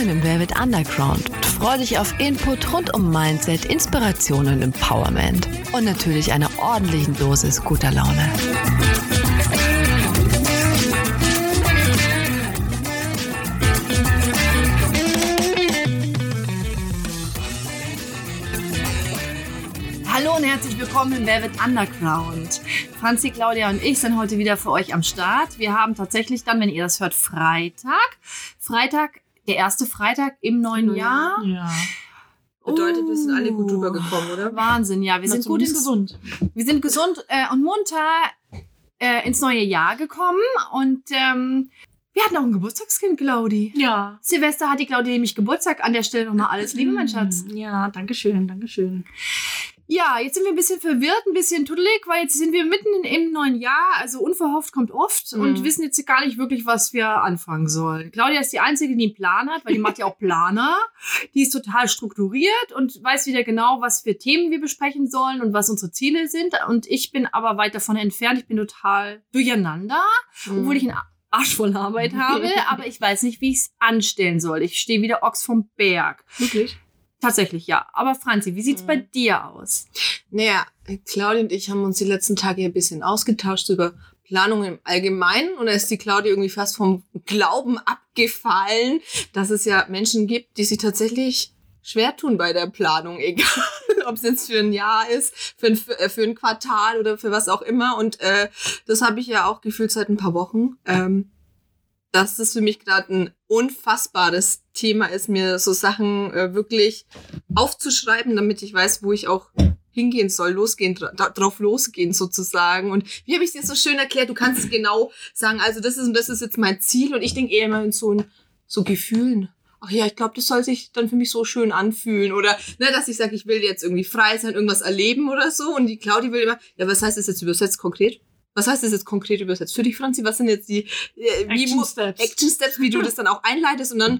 Willkommen im Velvet Underground und freu dich auf Input rund um Mindset, Inspiration und Empowerment. Und natürlich einer ordentlichen Dosis guter Laune. Hallo und herzlich willkommen im Velvet Underground. Franzi, Claudia und ich sind heute wieder für euch am Start. Wir haben tatsächlich dann, wenn ihr das hört, Freitag, der erste Freitag im neuen Jahr. Ja. Bedeutet, wir sind alle gut drüber gekommen, oder? Wahnsinn, ja. Wir sind gesund. Wir sind gesund und munter ins neue Jahr gekommen und wir hatten auch ein Geburtstagskind, Claudi. Ja. Silvester hat die Claudi nämlich Geburtstag. An der Stelle nochmal alles Liebe, mein Schatz. Ja, dankeschön. Ja, jetzt sind wir ein bisschen verwirrt, ein bisschen tuddelig, weil jetzt sind wir mitten im neuen Jahr. Also unverhofft kommt oft und wissen jetzt gar nicht wirklich, was wir anfangen sollen. Claudia ist die Einzige, die einen Plan hat, weil die macht ja auch Planer. Die ist total strukturiert und weiß wieder genau, was für Themen wir besprechen sollen und was unsere Ziele sind. Und ich bin aber weit davon entfernt. Ich bin total durcheinander, obwohl ich einen Arsch voll Arbeit habe. Aber ich weiß nicht, wie ich es anstellen soll. Ich stehe wieder Ochs vom Berg. Wirklich? Tatsächlich, ja. Aber Franzi, wie sieht's bei dir aus? Naja, Claudia und ich haben uns die letzten Tage ein bisschen ausgetauscht über Planung im Allgemeinen. Und da ist die Claudia irgendwie fast vom Glauben abgefallen, dass es ja Menschen gibt, die sich tatsächlich schwer tun bei der Planung, egal ob es jetzt für ein Jahr ist, für ein Quartal oder für was auch immer. Und das habe ich ja auch gefühlt seit ein paar Wochen. Dass das für mich gerade ein unfassbares Thema ist, mir so Sachen wirklich aufzuschreiben, damit ich weiß, wo ich auch hingehen soll, drauf losgehen sozusagen. Und wie habe ich es dir so schön erklärt? Du kannst genau sagen, also das ist jetzt mein Ziel. Und ich denke eher immer in so Gefühlen. Ach ja, ich glaube, das soll sich dann für mich so schön anfühlen. Oder dass ich sage, ich will jetzt irgendwie frei sein, irgendwas erleben oder so. Und die Claudia will immer, ja, was heißt das jetzt übersetzt konkret? Was heißt das jetzt konkret übersetzt? Für dich, Franzi, was sind jetzt die Action Steps, wie du das dann auch einleitest und dann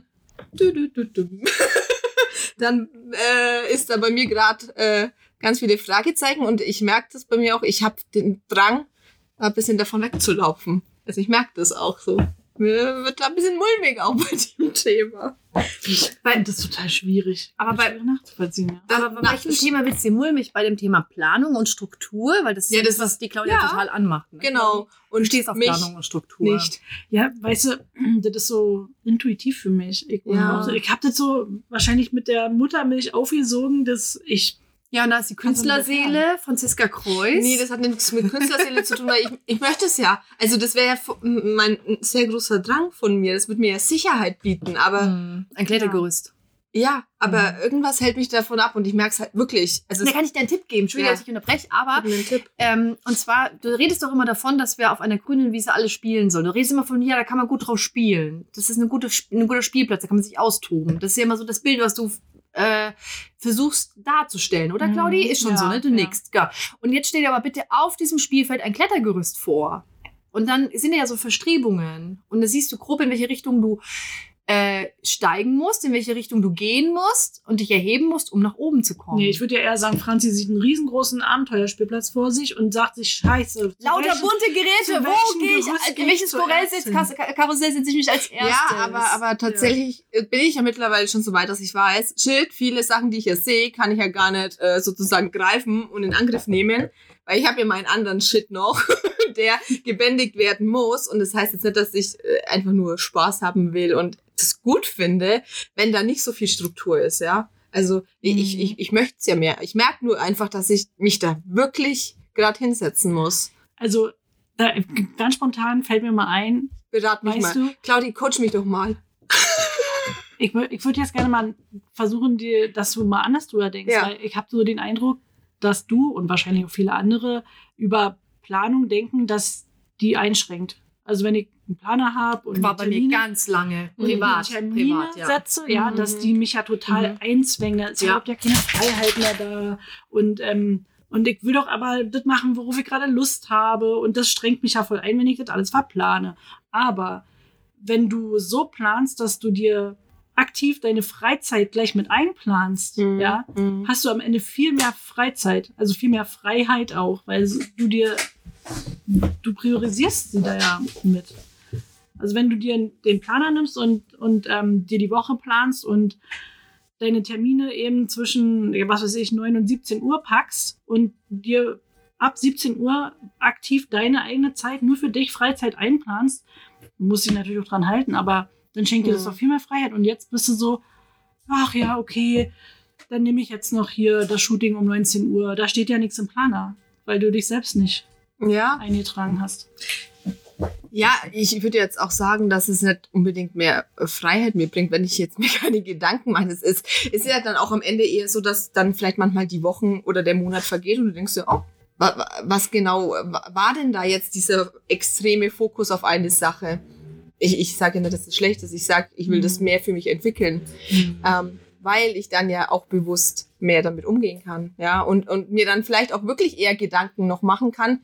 dann ist da bei mir gerade ganz viele Fragezeichen und ich merke das bei mir auch, ich habe den Drang, ein bisschen davon wegzulaufen. Also ich merke das auch so. Mir wird da ein bisschen mulmig auch bei dem Thema. Das ist total schwierig. Aber bei nachzuvollziehen. Aber bei welchem Thema wird's dir mulmig? Bei dem Thema Planung und Struktur? Weil das ist das, was die Claudia total anmacht. Ne? Genau. Und du stehst auf Planung und Struktur. Nicht. Ja, weißt du, das ist so intuitiv für mich. Ich habe das so wahrscheinlich mit der Muttermilch aufgesogen, dass ich... Ja, und da ist die Künstlerseele, Franziska Kreuz. Nee, das hat nichts mit Künstlerseele zu tun, weil ich möchte es ja. Also das wäre ja mein sehr großer Drang von mir. Das würde mir ja Sicherheit bieten, aber... Ein Klettergerüst. Ja, aber irgendwas hält mich davon ab und ich merke es halt wirklich. Also da kann ich dir einen Tipp geben. Entschuldigung, dass ich unterbreche, aber... einen Tipp. Und zwar, du redest doch immer davon, dass wir auf einer grünen Wiese alle spielen sollen. Du redest immer von, ja, da kann man gut drauf spielen. Das ist ein guter Spielplatz, da kann man sich austoben. Das ist ja immer so das Bild, was du... versuchst darzustellen, oder Claudi? Ist schon so, ne? Du nickst. Ja. Und jetzt stell dir aber bitte auf diesem Spielfeld ein Klettergerüst vor. Und dann sind ja so Verstrebungen. Und da siehst du grob, in welche Richtung du steigen musst, in welche Richtung du gehen musst und dich erheben musst, um nach oben zu kommen. Nee, ich würde ja eher sagen, Franzi sieht einen riesengroßen Abenteuerspielplatz vor sich und sagt sich, scheiße. Lauter bunte Geräte, wo gehe ich? Welches Karussell setze ich mich als erstes? Ja, aber tatsächlich bin ich ja mittlerweile schon so weit, dass ich weiß, viele Sachen, die ich ja sehe, kann ich ja gar nicht sozusagen greifen und in Angriff nehmen, weil ich habe ja meinen anderen Shit noch, der gebändigt werden muss. Und das heißt jetzt nicht, dass ich einfach nur Spaß haben will und das gut finde, wenn da nicht so viel Struktur ist, ja. Also ich möchte es ja mehr. Ich merke nur einfach, dass ich mich da wirklich gerade hinsetzen muss. Also ganz spontan fällt mir mal ein. Berat mich mal. Claudi, coach mich doch mal. Ich würde jetzt gerne mal versuchen, dass du mal anders drüber denkst. Ja. Weil ich habe so den Eindruck, dass du und wahrscheinlich auch viele andere über Planung denken, dass die einschränkt. Also wenn ich einen Planer habe und war bei mir ganz lange privat setze, dass die mich ja total einzwängen. Ich habe ja keine Freiheit mehr da und ich will doch aber das machen, worauf ich gerade Lust habe und das strengt mich ja voll ein, wenn ich das alles verplane. Aber wenn du so planst, dass du dir aktiv deine Freizeit gleich mit einplanst, hast du am Ende viel mehr Freizeit, also viel mehr Freiheit auch, weil du priorisierst sie da ja mit. Also wenn du dir den Planer nimmst und dir die Woche planst und deine Termine eben zwischen, 9 und 17 Uhr packst und dir ab 17 Uhr aktiv deine eigene Zeit nur für dich, Freizeit einplanst, musst du dich natürlich auch dran halten, aber dann schenkt dir das doch viel mehr Freiheit. Und jetzt bist du so, ach ja, okay, dann nehme ich jetzt noch hier das Shooting um 19 Uhr. Da steht ja nichts im Planer, weil du dich selbst nicht eingetragen hast. Ja, ich würde jetzt auch sagen, dass es nicht unbedingt mehr Freiheit mir bringt, wenn ich jetzt mir keine Gedanken mache. Es ist ja dann auch am Ende eher so, dass dann vielleicht manchmal die Wochen oder der Monat vergeht und du denkst dir, oh, was genau war denn da jetzt dieser extreme Fokus auf eine Sache? Ich sage ja nicht, dass es schlecht ist. Ich sage, ich will das mehr für mich entwickeln, weil ich dann ja auch bewusst mehr damit umgehen kann, ja, und mir dann vielleicht auch wirklich eher Gedanken noch machen kann,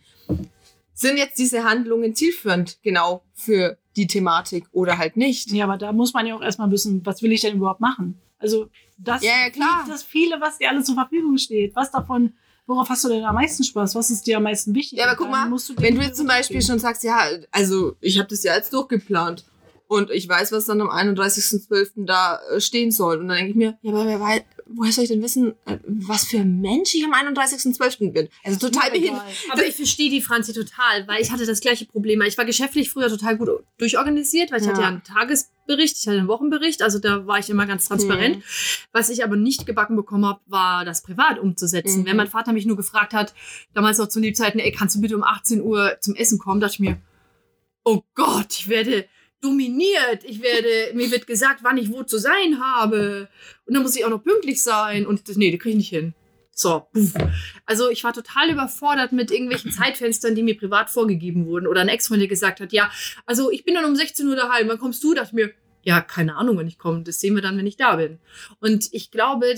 sind jetzt diese Handlungen zielführend genau für die Thematik oder halt nicht? Ja, aber da muss man ja auch erstmal wissen, was will ich denn überhaupt machen? Also das viele, was dir alles zur Verfügung steht. Was davon, worauf hast du denn am meisten Spaß? Was ist dir am meisten wichtig? Ja, aber guck mal, wenn du jetzt zum Beispiel schon sagst, ja, also ich habe das ja jetzt durchgeplant und ich weiß, was dann am 31.12. da stehen soll. Und dann denke ich mir, ja, aber woher soll ich denn wissen, was für ein Mensch ich am 31.12. bin? Also total behindert. Aber ich verstehe die Franzi total, weil ich hatte das gleiche Problem. Ich war geschäftlich früher total gut durchorganisiert, weil ich hatte ja einen Tagesbericht, ich hatte einen Wochenbericht, also da war ich immer ganz transparent. Was ich aber nicht gebacken bekommen habe, war das privat umzusetzen. Wenn mein Vater mich nur gefragt hat, damals noch zu Lebzeiten, ey, kannst du bitte um 18 Uhr zum Essen kommen, dachte ich mir, oh Gott, ich werde dominiert. Mir wird gesagt, wann ich wo zu sein habe. Und dann muss ich auch noch pünktlich sein. Und das kriege ich nicht hin. So, puff. Also ich war total überfordert mit irgendwelchen Zeitfenstern, die mir privat vorgegeben wurden. Oder ein Ex-Freund, der gesagt hat, ja, also ich bin dann um 16 Uhr daheim. Wann kommst du? Dachte ich mir, ja, keine Ahnung, wann ich komme. Das sehen wir dann, wenn ich da bin. Und ich glaube,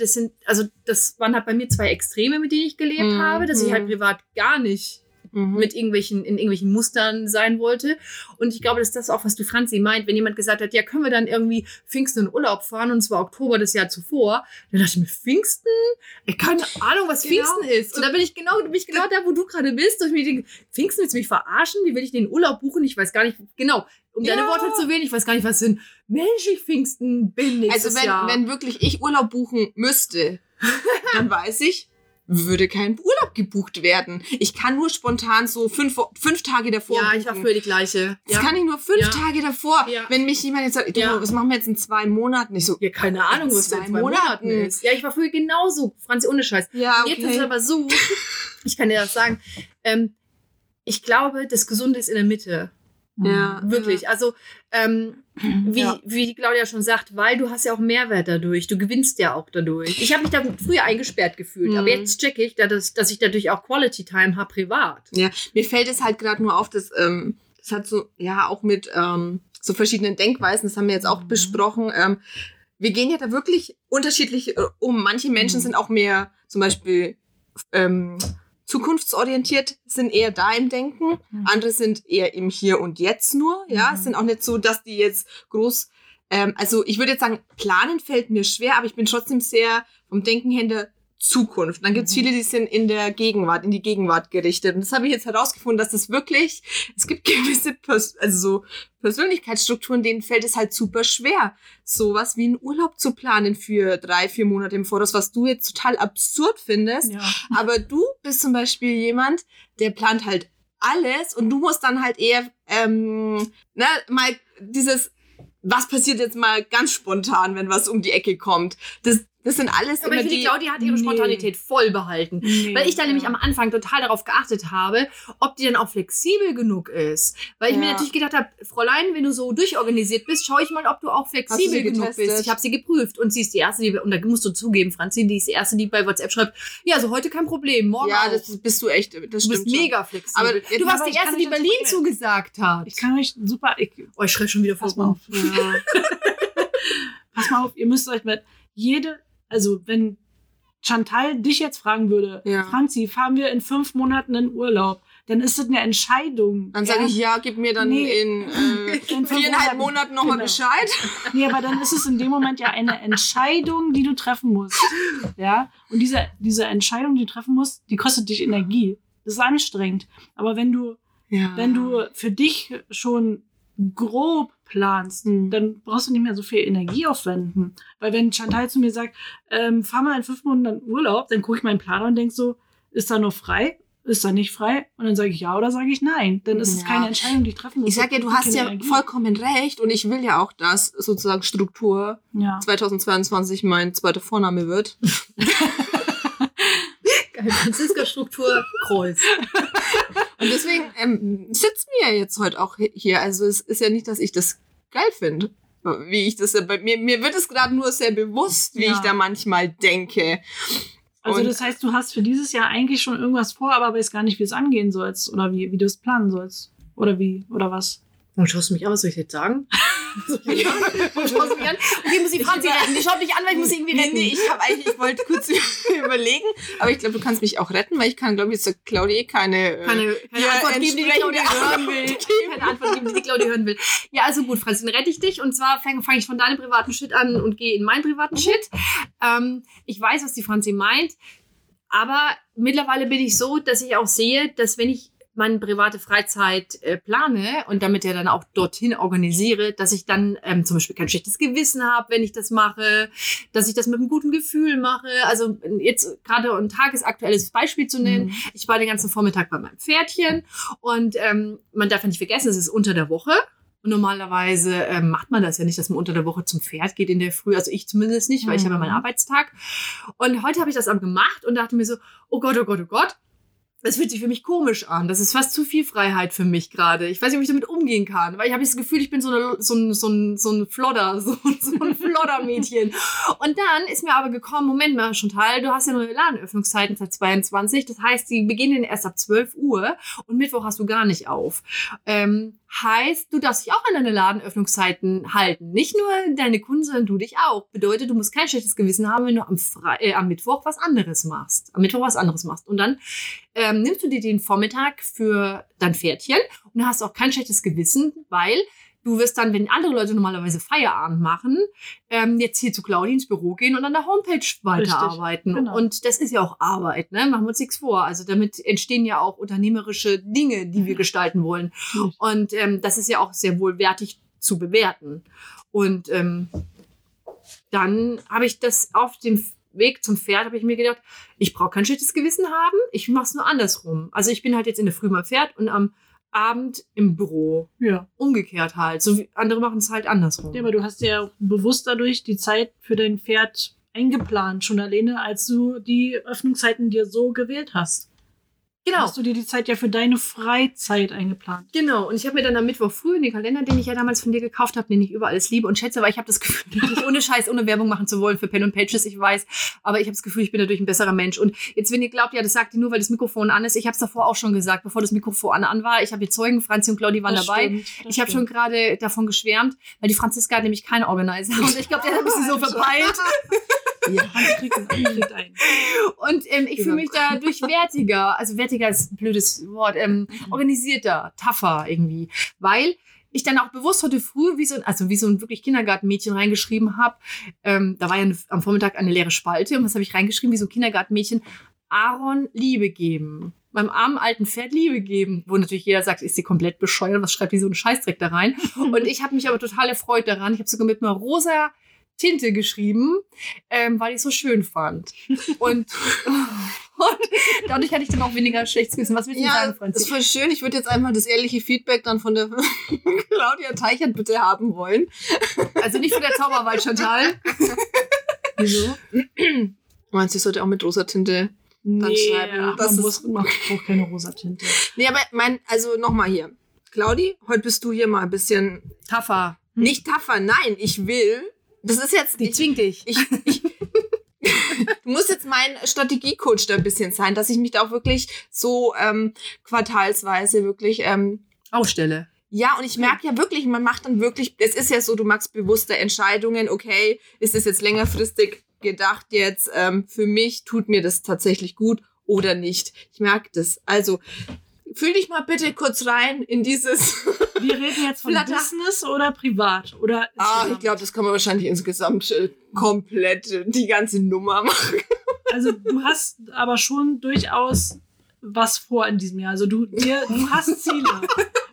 das waren halt bei mir zwei Extreme, mit denen ich gelebt habe, dass ich halt privat gar nicht mit in irgendwelchen Mustern sein wollte. Und ich glaube, dass das auch, was du Franzi meint, wenn jemand gesagt hat, ja, können wir dann irgendwie Pfingsten in Urlaub fahren, und zwar Oktober des Jahr zuvor, dann dachte ich mir, Pfingsten? Keine Ahnung, was Pfingsten ist. Und da bin ich genau da, wo du gerade bist. Und ich mir denke, Pfingsten, willst du mich verarschen? Wie will ich den Urlaub buchen? Ich weiß gar nicht, genau, um deine Worte zu wählen, ich weiß gar nicht, was für ein Mensch ich Pfingsten bin nächstes Jahr. Wenn wirklich ich Urlaub buchen müsste, dann weiß ich, würde kein Urlaub gebucht werden. Ich kann nur spontan so fünf Tage davor buchen. Ja, ich war früher die Gleiche. Das kann ich nur 5 Tage davor. Ja. Wenn mich jemand jetzt sagt, was machen wir jetzt in 2 Monaten? Ich so, ja, keine Ahnung, was in 2 Monaten ist. Ja, ich war früher genauso, Franzi, ohne Scheiß. Ja, okay. Jetzt ist es aber so, ich kann dir das sagen, ich glaube, das Gesunde ist in der Mitte. Ja, wirklich. Also, wie die Claudia schon sagt, weil du hast ja auch Mehrwert dadurch. Du gewinnst ja auch dadurch. Ich habe mich da früher eingesperrt gefühlt, aber jetzt checke ich, dass ich dadurch auch Quality Time habe privat. Ja, mir fällt es halt gerade nur auf, dass das hat so, ja, auch mit so verschiedenen Denkweisen, das haben wir jetzt auch besprochen. Wir gehen ja da wirklich unterschiedlich um. Manche Menschen sind auch mehr zum Beispiel zukunftsorientiert, sind eher da im Denken. Andere sind eher im Hier und Jetzt nur. Ja, es sind auch nicht so, dass die jetzt groß, also ich würde jetzt sagen, planen fällt mir schwer, aber ich bin trotzdem sehr vom Denken her in der Zukunft. Dann gibt's viele, die sind in der Gegenwart, in die Gegenwart gerichtet. Und das habe ich jetzt herausgefunden, dass das wirklich, es gibt gewisse so Persönlichkeitsstrukturen, denen fällt es halt super schwer, sowas wie einen Urlaub zu planen für 3-4 Monate im Voraus, was du jetzt total absurd findest. Ja. Aber du bist zum Beispiel jemand, der plant halt alles und du musst dann halt eher mal dieses, was passiert jetzt mal ganz spontan, wenn was um die Ecke kommt. Das sind alles aber ich finde, Claudia hat ihre Spontanität voll behalten. Weil ich da nämlich am Anfang total darauf geachtet habe, ob die dann auch flexibel genug ist. Weil ich mir natürlich gedacht habe, Fräulein, wenn du so durchorganisiert bist, schau ich mal, ob du auch flexibel genug bist. Ich habe sie geprüft und sie ist die Erste, und da musst du zugeben, Franzi, die ist die Erste, die bei WhatsApp schreibt, ja, also heute kein Problem, morgen auch. Das bist du echt, das du bist mega flexibel. Aber du warst die Erste, die Berlin zugesagt hat. Ich kann euch super... ich schreibe schon wieder Pass mal auf. Pass mal auf, ihr müsst euch mit also wenn Chantal dich jetzt fragen würde, Franzi, fahren wir in 5 Monaten in Urlaub, dann ist das eine Entscheidung. Dann sage ich, gib mir dann in 4,5 Monaten nochmal Bescheid. Nee, aber dann ist es in dem Moment ja eine Entscheidung, die du treffen musst. Ja? Und diese Entscheidung, die du treffen musst, die kostet dich Energie. Das ist anstrengend. Aber wenn du für dich schon grob planst, dann brauchst du nicht mehr so viel Energie aufwenden. Weil wenn Chantal zu mir sagt, fahr mal in 5 Monaten Urlaub, dann gucke ich meinen Planer und denke so, ist da nur frei? Ist da nicht frei? Und dann sage ich ja oder sage ich nein. Dann ist es keine Entscheidung, die ich treffen muss. Ich sage ja, du hast ja vollkommen recht und ich will ja auch, dass sozusagen Struktur 2022 mein zweiter Vorname wird. Geil, Franziska Struktur, Kreuz. Und deswegen sitzen wir ja jetzt heute auch hier. Also es ist ja nicht, dass ich das geil finde. Wie ich das bei mir wird es gerade nur sehr bewusst, wie ich da manchmal denke. Also das heißt, du hast für dieses Jahr eigentlich schon irgendwas vor, aber weißt gar nicht, wie es angehen sollst oder wie du es planen sollst. Oder wie, oder was? Warum schaust du mich an? Was soll ich jetzt sagen? Warum schaust du mich an? Okay, muss ich Franzi retten. Die schaut mich an, weil ich muss irgendwie retten. Nee, ich wollte kurz überlegen, aber ich glaube, du kannst mich auch retten, weil ich kann, glaube ich, zur Claudia keine Antwort geben, die Claudia hören will. Keine Antwort geben, die die Claudia hören will. Ja, also gut, Franzi, dann rette ich dich. Und zwar fange ich von deinem privaten Shit an und gehe in meinen privaten Shit. Ich weiß, was die Franzi meint, aber mittlerweile bin ich so, dass ich auch sehe, dass wenn ich meine private Freizeit plane und damit ja dann auch dorthin organisiere, dass ich dann zum Beispiel kein schlechtes Gewissen habe, wenn ich das mache, dass ich das mit einem guten Gefühl mache. Also jetzt gerade ein tagesaktuelles Beispiel zu nennen. Ich war den ganzen Vormittag bei meinem Pferdchen und man darf ja nicht vergessen, es ist unter der Woche. Und normalerweise macht man das ja nicht, dass man unter der Woche zum Pferd geht in der Früh. Also ich zumindest nicht, weil ich habe ja meinen Arbeitstag. Und heute habe ich das aber gemacht und dachte mir so, oh Gott, oh Gott, oh Gott. Das fühlt sich für mich komisch an. Das ist fast zu viel Freiheit für mich gerade. Ich weiß nicht, ob ich damit umgehen kann, weil ich habe das Gefühl, ich bin so ein Flodder, so ein Floddermädchen. Und dann ist mir aber gekommen, Moment mal, Chantal, du hast ja neue Ladenöffnungszeiten seit 22. Das heißt, die beginnen erst ab 12 Uhr und Mittwoch hast du gar nicht auf. Heißt, du darfst dich auch an deine Ladenöffnungszeiten halten. Nicht nur deine Kunden, sondern du dich auch. Bedeutet, du musst kein schlechtes Gewissen haben, wenn du am Mittwoch was anderes machst. Und dann nimmst du dir den Vormittag für dein Pferdchen und hast auch kein schlechtes Gewissen, weil du wirst dann, wenn andere Leute normalerweise Feierabend machen, jetzt hier zu Claudia ins Büro gehen und an der Homepage weiterarbeiten. Genau. Und das ist ja auch Arbeit, ne? Machen wir uns nichts vor. Also damit entstehen ja auch unternehmerische Dinge, die wir gestalten wollen. Und das ist ja auch sehr wohl wertig zu bewerten. Und dann habe ich das auf dem Weg zum Pferd, habe ich mir gedacht, ich brauche kein schlechtes Gewissen haben, ich mache es nur andersrum. Also ich bin halt jetzt in der Früh beim Pferd und am Abend im Büro. Ja. Umgekehrt halt. So wie andere machen es halt andersrum. Ja, aber du hast ja bewusst dadurch die Zeit für dein Pferd eingeplant, schon alleine, als du die Öffnungszeiten dir so gewählt hast. Genau. Hast du dir die Zeit ja für deine Freizeit eingeplant. Genau. Und ich habe mir dann am Mittwoch früh in den Kalender, den ich ja damals von dir gekauft habe, den ich über alles liebe und schätze, weil ich habe das Gefühl, nicht ohne Scheiß, ohne Werbung machen zu wollen für Pen und Pages, ich weiß, aber ich habe das Gefühl, ich bin dadurch ein besserer Mensch. Und jetzt, wenn ihr glaubt, ja, das sagt ihr nur, weil das Mikrofon an ist, ich habe es davor auch schon gesagt, bevor das Mikrofon an war, ich habe hier Zeugen, Franzi und Claudia waren dabei. Ich habe schon gerade davon geschwärmt, weil die Franziska hat nämlich keinen Organizer und ich glaube, der hat ein bisschen so verpeilt. Ja, kriegt ein. Und ich fühle mich dadurch wertiger. Also wertiger ist ein blödes Wort. Organisierter, tougher irgendwie. Weil ich dann auch bewusst heute früh wie so ein wirklich Kindergartenmädchen reingeschrieben habe. Da war ja am Vormittag eine leere Spalte. Und was habe ich reingeschrieben? Wie so ein Kindergartenmädchen. Aaron Liebe geben. Meinem armen alten Pferd Liebe geben. Wo natürlich jeder sagt, ist sie komplett bescheuert? Was schreibt die so einen Scheißdreck da rein? Und ich habe mich aber total erfreut daran. Ich habe sogar mit einer rosa Tinte geschrieben, weil ich es so schön fand. Und dadurch hatte ich dann auch weniger schlechtes Gewissen. Was willst du sagen, Franzi? Das ist voll schön. Ich würde jetzt einmal das ehrliche Feedback dann von der Claudia Teichert bitte haben wollen. Also nicht von der Zauberwald Chantal. Wieso? Meinst du, ich sollte auch mit rosa Tinte dann schreiben? Man braucht keine rosa Tinte. Nee, aber also nochmal hier. Claudi, heute bist du hier mal ein bisschen tougher. Nicht tougher, nein, ich will. Das ist jetzt. Die zwingt dich. Du musst jetzt mein Strategiecoach da ein bisschen sein, dass ich mich da auch wirklich so quartalsweise wirklich aufstelle. Ja, und ich merke ja wirklich, man macht dann wirklich, es ist ja so, du machst bewusste Entscheidungen, okay, ist es jetzt längerfristig gedacht jetzt, für mich tut mir das tatsächlich gut oder nicht. Ich merke das. Also, fühl dich mal bitte kurz rein in dieses... Wir reden jetzt von Business oder privat? Oder ich glaube, das kann man wahrscheinlich insgesamt komplett die ganze Nummer machen. Also du hast aber schon durchaus was vor in diesem Jahr. Also du hast Ziele.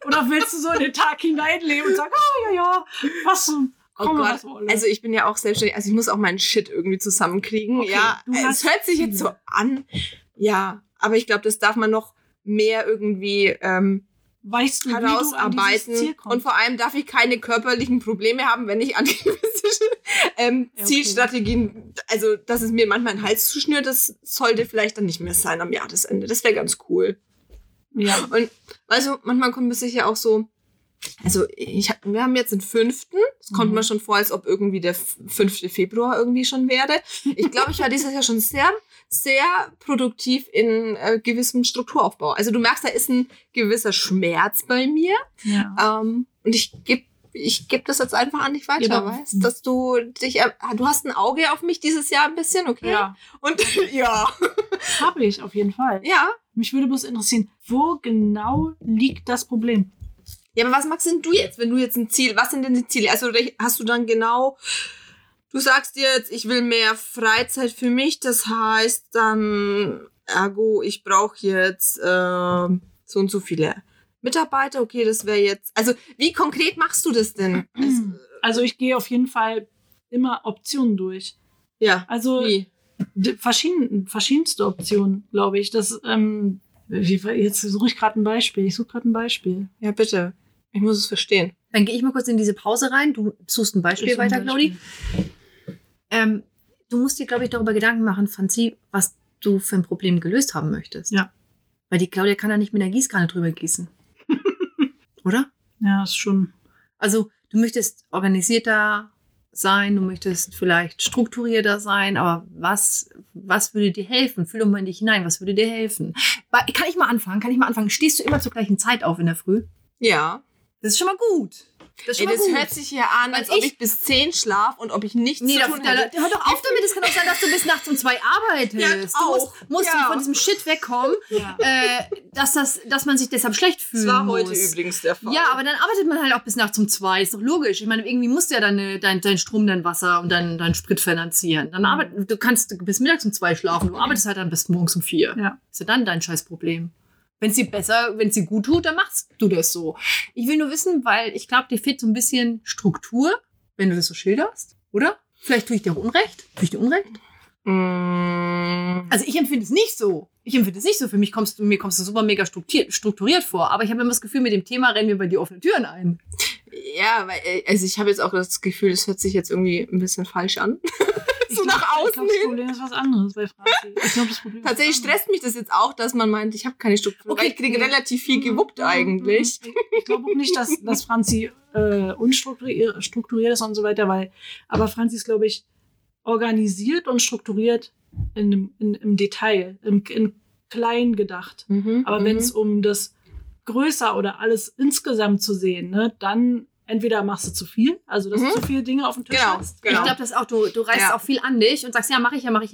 Oder willst du so in den Tag hineinleben und sagen, ja, was Oh Gott, also ich bin ja auch selbstständig, also ich muss auch meinen Shit irgendwie zusammenkriegen. Okay, ja, es hört sich jetzt so an, ja, aber ich glaube, das darf man noch mehr irgendwie weißt du, herausarbeiten. Und vor allem darf ich keine körperlichen Probleme haben, wenn ich aktivistische Zielstrategien, also dass es mir manchmal den Hals zuschnürt, das sollte vielleicht dann nicht mehr sein am Jahresende. Das wäre ganz cool. Ja. Und also manchmal kommt es sich ja auch so, also wir haben jetzt den 5. Es kommt mir schon vor, als ob irgendwie der 5. Februar irgendwie schon wäre. Ich glaube, ich war dieses Jahr schon sehr, sehr produktiv in gewissem Strukturaufbau. Also du merkst, da ist ein gewisser Schmerz bei mir. Ja. Und ich geb das jetzt einfach an dich weiter, weißt? Dass du hast ein Auge auf mich dieses Jahr ein bisschen, okay? Ja. Und ja. Habe ich auf jeden Fall. Ja. Mich würde bloß interessieren, wo genau liegt das Problem? Ja, aber was magst denn du jetzt, wenn du jetzt ein Ziel, was sind denn die Ziele? Also hast du dann genau, du sagst jetzt, ich will mehr Freizeit für mich, das heißt dann, ergo, ich brauche jetzt so und so viele Mitarbeiter, okay, das wäre jetzt, also wie konkret machst du das denn? Also ich gehe auf jeden Fall immer Optionen durch. Ja, also wie? Verschiedenste Optionen, glaube ich. Das, jetzt suche ich gerade ein Beispiel. Ja, bitte. Ich muss es verstehen. Dann gehe ich mal kurz in diese Pause rein. Du suchst ein Beispiel weiter, Claudi. Du musst dir, glaube ich, darüber Gedanken machen, Franzi, was du für ein Problem gelöst haben möchtest. Ja. Weil die Claudia kann da nicht mit einer Gießkanne drüber gießen. Oder? Ja, ist schon. Also, du möchtest organisierter sein, du möchtest vielleicht strukturierter sein, aber was würde dir helfen? Fühl doch mal in dich hinein, was würde dir helfen? Kann ich mal anfangen? Stehst du immer zur gleichen Zeit auf in der Früh? Ja. Das ist schon mal gut. Das hört sich ja an, als ob ich bis 10 schlafe und ob ich nichts zu tun hätte. Hör doch auf damit. Es kann auch sein, dass du bis nachts um 2 arbeitest. Ja, du musst von diesem Shit wegkommen, dass man sich deshalb schlecht fühlt. Das war heute übrigens der Fall. Ja, aber dann arbeitet man halt auch bis nachts um 2. Ist doch logisch. Ich meine, irgendwie musst du ja dann dein Strom, dein Wasser und dein Sprit finanzieren. Du kannst bis mittags um 2 schlafen. Du arbeitest halt dann bis morgens um 4. Ja. Ist ja dann dein Scheißproblem. Wenn es dir gut tut, dann machst du das so. Ich will nur wissen, weil ich glaube, dir fehlt so ein bisschen Struktur, wenn du das so schilderst, oder? Vielleicht tue ich dir auch Unrecht. Also ich empfinde es nicht so. Für mich kommst du super mega strukturiert vor. Aber ich habe immer das Gefühl, mit dem Thema rennen wir bei dir offene Türen ein. Ja, weil, also ich habe jetzt auch das Gefühl, das hört sich jetzt irgendwie ein bisschen falsch an. So nach außen hin. Das Problem ist was anderes bei Franzi. Tatsächlich stresst mich das jetzt auch, dass man meint, ich habe keine Struktur. Okay. Ich kriege relativ viel gewuppt eigentlich. Ich glaube auch nicht, dass Franzi unstrukturiert ist und so weiter, aber Franzi ist, glaube ich, organisiert und strukturiert im Detail, in klein gedacht. Aber wenn es um das größer oder alles insgesamt zu sehen, ne, dann entweder machst du zu viel, also dass du zu viele Dinge auf dem Tisch hast. Genau. Ich glaube, das auch, du reißt auch viel an dich und sagst, ja, mach ich. Und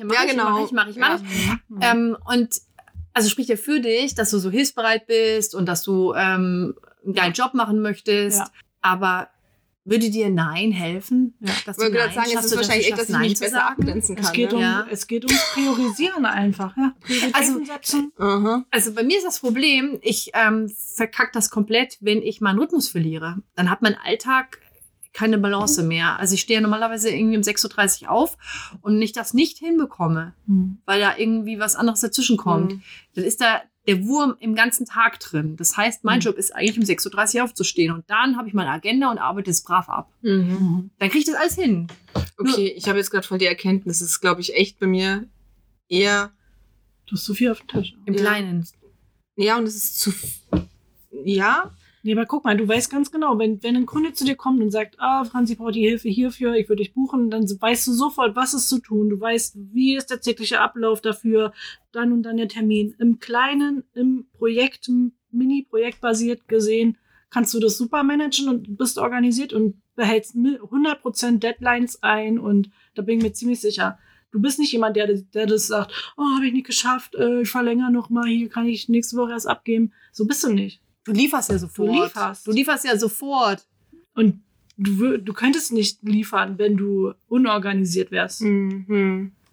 also spricht ja für dich, dass du so hilfsbereit bist und dass du einen geilen Job machen möchtest. Ja. Aber würde dir Nein helfen? Ja. Ich würde gerade sagen, es ist wahrscheinlich echt, dass ich mich besser abgrenzen kann. Es geht ums Priorisieren einfach. Ja. Prioritäten setzen. Also bei mir ist das Problem, ich verkack das komplett, wenn ich meinen Rhythmus verliere. Dann hat mein Alltag keine Balance mehr. Also ich stehe normalerweise irgendwie um 6.30 Uhr auf und wenn ich das nicht hinbekomme, weil da irgendwie was anderes dazwischen kommt, dann ist da der Wurm im ganzen Tag drin. Das heißt, mein Job ist eigentlich um 6.30 Uhr aufzustehen und dann habe ich meine Agenda und arbeite es brav ab. Dann kriege ich das alles hin. Okay, ich habe jetzt gerade voll die Erkenntnis. Das ist, glaube ich, echt bei mir eher... Du hast zu viel auf dem Tisch. Im Kleinen. Ja, und es ist zu... Ja... Nee, aber guck mal, du weißt ganz genau, wenn ein Kunde zu dir kommt und sagt, Franzi braucht die Hilfe hierfür, ich würde dich buchen, dann weißt du sofort, was ist zu tun. Du weißt, wie ist der tägliche Ablauf dafür, dann und dann der Termin. Im Kleinen, im Projekt, Mini-Projekt basiert gesehen, kannst du das super managen und bist organisiert und behältst 100% Deadlines ein und da bin ich mir ziemlich sicher. Du bist nicht jemand, der das sagt, habe ich nicht geschafft, ich verlängere noch mal, hier kann ich nächste Woche erst abgeben. So bist du nicht. Du lieferst ja sofort. Du lieferst ja sofort. Und du könntest nicht liefern, wenn du unorganisiert wärst.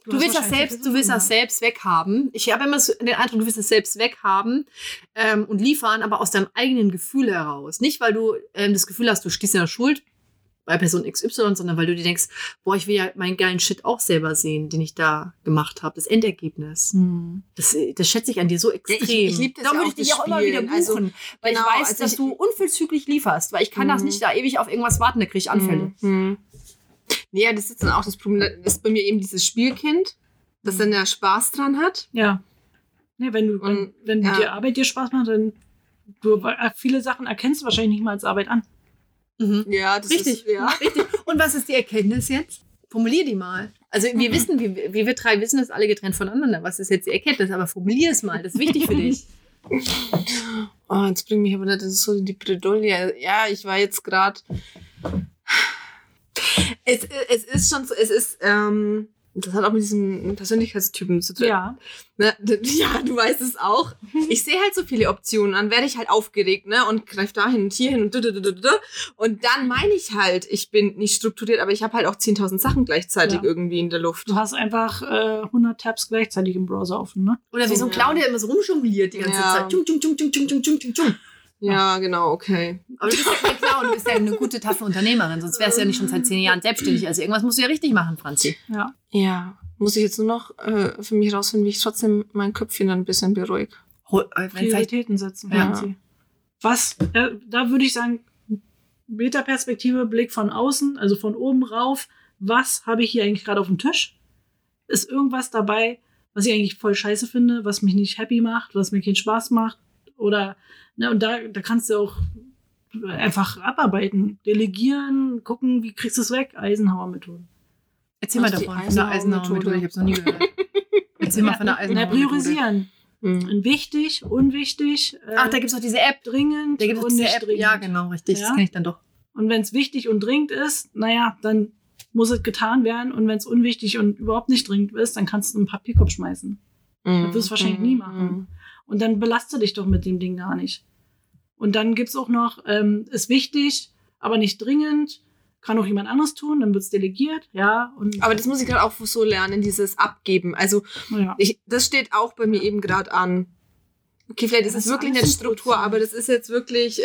Du willst das selbst weghaben. Ich habe immer so den Eindruck, du willst das selbst weghaben und liefern, aber aus deinem eigenen Gefühl heraus. Nicht, weil du das Gefühl hast, du stehst in der Schuld bei Person XY, sondern weil du dir denkst, boah, ich will ja meinen geilen Shit auch selber sehen, den ich da gemacht habe. Das Endergebnis. Das schätze ich an dir so extrem. Ich liebe das. Da würde ich dich auch immer wieder buchen, weil ich weiß, dass du unverzüglich lieferst, weil ich kann das nicht da ewig auf irgendwas warten, da kriege ich Anfälle. Nee, das ist dann auch das Problem. Das ist bei mir eben dieses Spielkind, das dann ja Spaß dran hat. Ja. Nee, wenn die Arbeit dir Spaß macht, dann viele Sachen erkennst du wahrscheinlich nicht mal als Arbeit an. Ja, das richtig. ist Richtig. Und was ist die Erkenntnis jetzt? Formulier die mal. Also wir wissen, wir drei wissen das alle getrennt voneinander. Was ist jetzt die Erkenntnis? Aber formulier es mal. Das ist wichtig für dich. Oh, jetzt bringt mich aber nicht so in die Bredouille. Ja, ich war jetzt gerade. Es ist schon so, das hat auch mit diesem Persönlichkeitstypen zu tun. Ja. Ne? Ja, du weißt es auch. Ich sehe halt so viele Optionen, dann werde ich halt aufgeregt, ne, und greife dahin und hierhin und und dann meine ich halt, ich bin nicht strukturiert, aber ich habe halt auch 10.000 Sachen gleichzeitig irgendwie in der Luft. Du hast einfach 100 Tabs gleichzeitig im Browser offen, ne? Oder wie so ein Clown, der immer so rumjongliert die ganze Zeit. Tschung. Ja, genau, okay. Aber du bist ja kein Clown, du bist ja eine gute, taffe Unternehmerin. Sonst wärst du ja nicht schon seit 10 Jahren selbstständig. Also irgendwas musst du ja richtig machen, Franzi. Ja. Muss ich jetzt nur noch für mich rausfinden, wie ich trotzdem mein Köpfchen dann ein bisschen beruhige. Prioritäten setzen, Franzi. Was, da würde ich sagen, Metaperspektive, Blick von außen, also von oben rauf. Was habe ich hier eigentlich gerade auf dem Tisch? Ist irgendwas dabei, was ich eigentlich voll scheiße finde, was mich nicht happy macht, was mir keinen Spaß macht? Oder, ne, und da kannst du auch einfach abarbeiten, delegieren, gucken, wie kriegst du es weg? Eisenhower-Methode. Erzähl mal davon, von der Eisenhower-Methode. Ich hab's noch nie gehört. Erzähl mal von der Eisenhower-Methode. Priorisieren. Wichtig, unwichtig. Ach, da gibt's auch diese App. Dringend da gibt's und nicht App. dringend. Ja, genau, richtig. Ja? Das kenne ich dann doch. Und wenn es wichtig und dringend ist, naja, dann muss es getan werden. Und wenn es unwichtig und überhaupt nicht dringend ist, dann kannst du einen Papierkorb schmeißen. Das wirst du wahrscheinlich nie machen. Und dann belaste dich doch mit dem Ding gar nicht. Und dann gibt's auch noch, ist wichtig, aber nicht dringend, kann auch jemand anderes tun, dann wird's delegiert, ja. Aber das muss ich gerade auch so lernen, dieses Abgeben. Also das steht auch bei mir eben gerade an. Okay, vielleicht ist es wirklich nicht Struktur, aber das ist jetzt wirklich,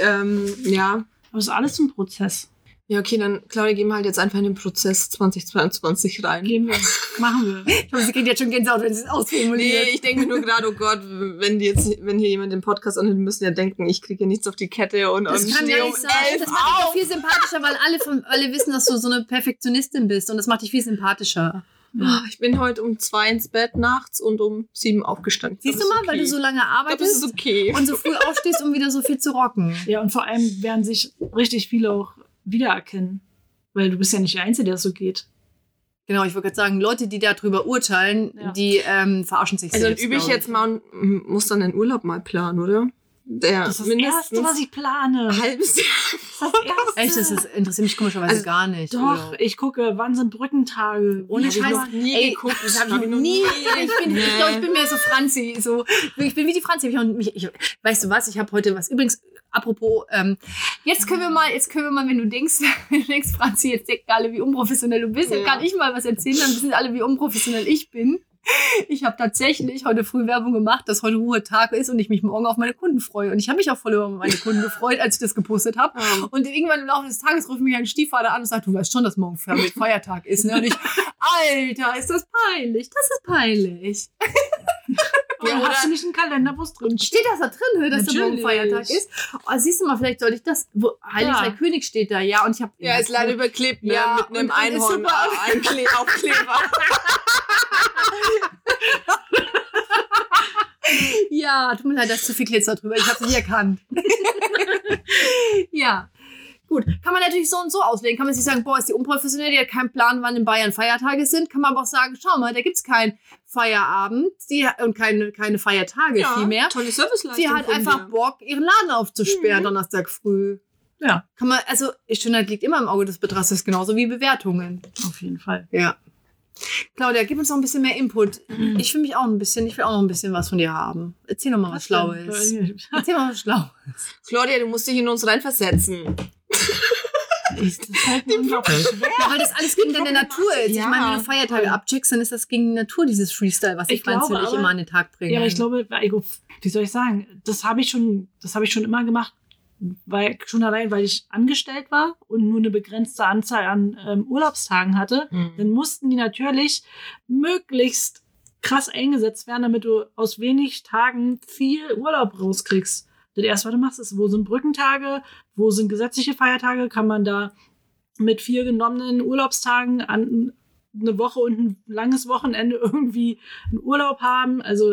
ja. Aber es ist alles ein Prozess. Ja, okay, dann, Claudia, gehen wir halt jetzt einfach in den Prozess 2022 rein. Gehen wir, machen wir. Ich glaube, sie kriegt jetzt schon Gänsehaut, wenn sie es ausformuliert. Nee, ich denke mir nur gerade, oh Gott, wenn hier jemand den Podcast anhört, müssen ja denken, ich kriege hier nichts auf die Kette und das kann ja nicht sein. Das macht dich doch viel sympathischer, weil alle wissen, dass du so eine Perfektionistin bist und das macht dich viel sympathischer. Ja. Ich bin heute um 2 ins Bett nachts und um 7 aufgestanden. Siehst du mal, weil du so lange arbeitest das ist okay. Und so früh aufstehst, um wieder so viel zu rocken. Ja, und vor allem werden sich richtig viele auch wiedererkennen. Weil du bist ja nicht der Einzige, der es so geht. Genau, ich wollte gerade sagen, Leute, die darüber urteilen, die verarschen sich selbst. Also dann übe ich jetzt mal und muss dann den Urlaub mal planen, oder? Das ist das Erste, was ich plane. Ein halbes Jahr. Echt, das interessiert mich komischerweise gar nicht. Doch, Urlaub. Ich gucke, wann sind Brückentage? Ohne Scheiß. noch nie geguckt. Das habe ich noch nie. Ich bin mehr so Franzi. So, ich bin wie die Franzi. Weißt du was? Ich habe heute was. Übrigens, apropos, jetzt können wir mal, wenn du denkst, Franzi, jetzt denken alle, wie unprofessionell du bist. Jetzt kann ich mal was erzählen, dann wissen alle, wie unprofessionell ich bin. Ich habe tatsächlich heute früh Werbung gemacht, dass heute Ruhetag ist und ich mich morgen auf meine Kunden freue. Und ich habe mich auch voll über meine Kunden gefreut, als ich das gepostet habe. Und irgendwann im Laufe des Tages ruft mich ein Stiefvater an und sagt, du weißt schon, dass morgen Feiertag ist. Ne? Und ich, Alter, ist das peinlich. Das ist peinlich. Ja, hast du nicht einen Kalender, wo es drin steht? Steht das da drin, dass da morgen Feiertag ist? Oh, siehst du mal, vielleicht sollte ich das, Heilig Drei König steht da, ja. Und ich habe ist leider überklebt, ne? Ja, mit einem Einhorn Aufkleber. Ja, tut mir leid, da ist zu viel Glitzer drüber. Ich habe es nicht erkannt. Ja. Gut, kann man natürlich so und so auslegen. Kann man sich sagen, boah, ist die unprofessionell, die hat keinen Plan, wann in Bayern Feiertage sind. Kann man aber auch sagen, schau mal, da gibt's keinen Feierabend und keine Feiertage vielmehr. Tolle Serviceleistung. Sie hat einfach Bock, ihren Laden aufzusperren, Donnerstag früh. Ja. Kann man, also, Schönheit liegt immer im Auge des Betrachters, genauso wie Bewertungen. Auf jeden Fall. Ja. Claudia, gib uns noch ein bisschen mehr Input. Ich will auch noch ein bisschen was von dir haben. Erzähl noch mal was Schlaues. Erzähl mal was Schlaues. Claudia, du musst dich in uns reinversetzen. Das fällt mir unglaublich schwer. Ja, weil das alles gegen deine Natur ist. Ja. Ich meine, wenn du Feiertage abcheckst, dann ist das gegen die Natur, dieses Freestyle, was ich Franzi und ich immer an den Tag bringen. Ja, aber ich glaube, wie soll ich sagen, das habe ich schon immer gemacht, weil ich angestellt war und nur eine begrenzte Anzahl an Urlaubstagen hatte. Dann mussten die natürlich möglichst krass eingesetzt werden, damit du aus wenig Tagen viel Urlaub rauskriegst. Das erste, was du machst, ist, wo sind Brückentage, wo sind gesetzliche Feiertage, kann man da mit 4 genommenen Urlaubstagen an eine Woche und ein langes Wochenende irgendwie einen Urlaub haben. Also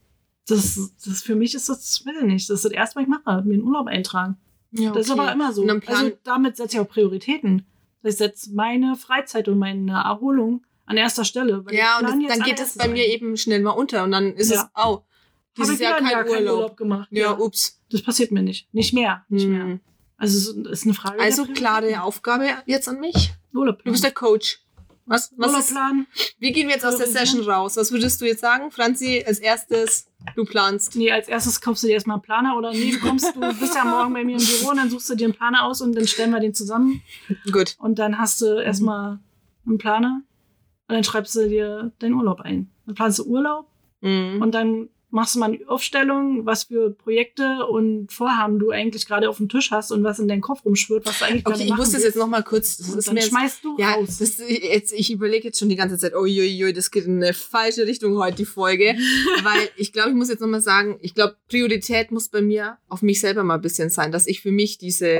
das für mich ist das, weiß ich nicht, das ist das erste, was ich mache, mir einen Urlaub eintragen. Ja, okay. Das ist aber immer so. Also damit setze ich auch Prioritäten. Ich setze meine Freizeit und meine Erholung an erster Stelle. Ja, und dann geht es bei mir eben schnell mal unter und dann ist es, dieses Jahr kein Urlaub gemacht. Ja, ups. Das passiert mir nicht. Nicht mehr. Also es ist eine Frage. Also klare Aufgabe jetzt an mich. Urlaub. Du bist der Coach. Was Urlaubplan. Wie gehen wir jetzt aus der Session raus? Was würdest du jetzt sagen, Franzi, als erstes, du planst? Nee, als erstes kaufst du dir erstmal einen Planer oder du bist ja morgen bei mir im Büro und dann suchst du dir einen Planer aus und dann stellen wir den zusammen. Gut. Und dann hast du erstmal einen Planer und dann schreibst du dir deinen Urlaub ein. Dann planst du Urlaub und dann machst du mal eine Aufstellung, was für Projekte und Vorhaben du eigentlich gerade auf dem Tisch hast und was in deinem Kopf rumschwirrt, was du eigentlich gerade machen willst. Okay, ich muss das jetzt noch mal kurz... dann schmeißt du raus. Ich überlege jetzt schon die ganze Zeit, das geht in eine falsche Richtung heute, die Folge. Weil ich glaube, ich muss jetzt noch mal sagen, ich glaube, Priorität muss bei mir auf mich selber mal ein bisschen sein, dass ich für mich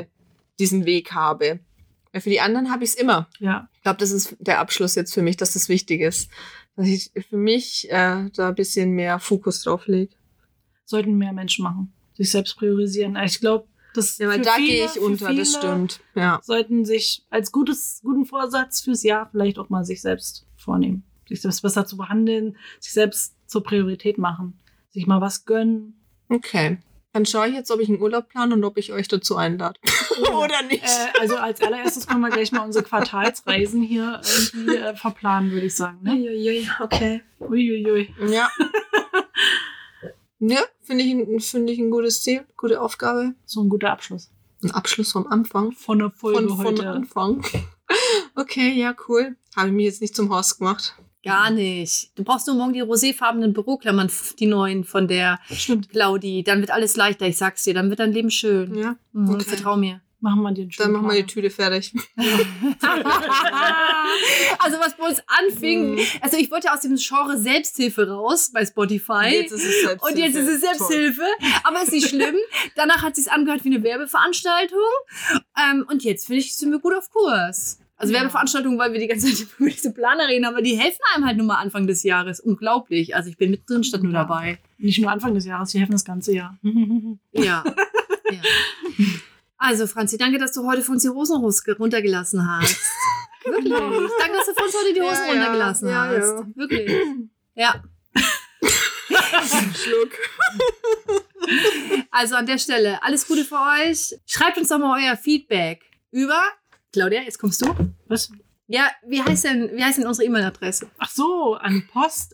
diesen Weg habe. Weil für die anderen habe ich es immer. Ja. Ich glaube, das ist der Abschluss jetzt für mich, dass das wichtig ist. Dass ich für mich da ein bisschen mehr Fokus drauf lege. Sollten mehr Menschen machen. Sich selbst priorisieren. Ich glaube, das ja, weil da gehe ich unter, das stimmt. Ja. Sollten sich als guten Vorsatz fürs Jahr vielleicht auch mal sich selbst vornehmen. Sich selbst besser zu behandeln, sich selbst zur Priorität machen. Sich mal was gönnen. Okay. Dann schaue ich jetzt, ob ich einen Urlaub plane und ob ich euch dazu einlade. Oder nicht. Also als allererstes können wir gleich mal unsere Quartalsreisen hier irgendwie verplanen, würde ich sagen. Ne? Uiuiui, okay. Uiuiui. Ja. Ja, finde ich ein gutes Ziel, gute Aufgabe. So ein guter Abschluss. Ein Abschluss vom Anfang. Von der Folge heute. Von Anfang. Okay, ja, cool. Habe ich mich jetzt nicht zum Horst gemacht. Gar nicht. Du brauchst nur morgen die roséfarbenen Büroklammern, die neuen von der Claudi. Dann wird alles leichter, ich sag's dir. Dann wird dein Leben schön. Ja. Okay. Vertrau mir. Machen wir den schön. Dann machen wir die Tüte fertig. Also was bei uns anfing, also ich wollte aus dem Genre Selbsthilfe raus bei Spotify. Jetzt ist es Selbsthilfe. Und jetzt ist es Selbsthilfe. Toll. Aber ist nicht schlimm. Danach hat es sich angehört wie eine Werbeveranstaltung. Und jetzt finde ich, sind wir gut auf Kurs. Also Werbeveranstaltungen, weil wir die ganze Zeit über diese Planer reden, aber die helfen einem halt nur mal Anfang des Jahres. Unglaublich. Also ich bin mittendrin statt nur dabei. Nicht nur Anfang des Jahres, die helfen das ganze Jahr. Ja. Also Franzi, danke, dass du heute für uns die Hosen runtergelassen hast. Wirklich. Danke, dass du für uns heute die Hosen runtergelassen hast. Ja. Wirklich. Ja. Schluck. Also an der Stelle, alles Gute für euch. Schreibt uns doch mal euer Feedback über... Claudia, jetzt kommst du. Was? Ja, wie heißt denn unsere E-Mail-Adresse? Ach so, an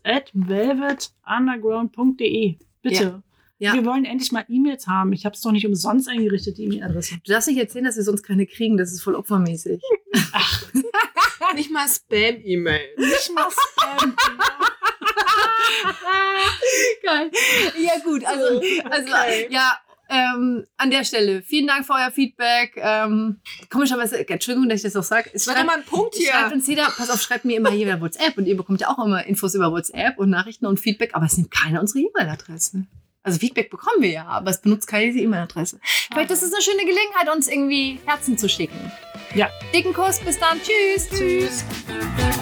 post@velvetunderground.de. Bitte. Ja. Wir wollen endlich mal E-Mails haben. Ich habe es doch nicht umsonst eingerichtet, die E-Mail-Adresse. Du darfst nicht erzählen, dass wir sonst keine kriegen. Das ist voll opfermäßig. Ach. Nicht mal Spam-E-Mail. Nicht mal Spam. Geil. Ja gut, also okay. Ja. An der Stelle, vielen Dank für euer Feedback. Komischerweise, Entschuldigung, dass ich das auch sage. Das war doch mal ein Punkt hier. Schreibt uns jeder, schreibt mir immer jeder WhatsApp und ihr bekommt ja auch immer Infos über WhatsApp und Nachrichten und Feedback, aber es nimmt keiner unsere E-Mail-Adresse. Also Feedback bekommen wir ja, aber es benutzt keine diese E-Mail-Adresse. Vielleicht ist es eine schöne Gelegenheit, uns irgendwie Herzen zu schicken. Ja. Dicken Kuss, bis dann. Tschüss. Tschüss.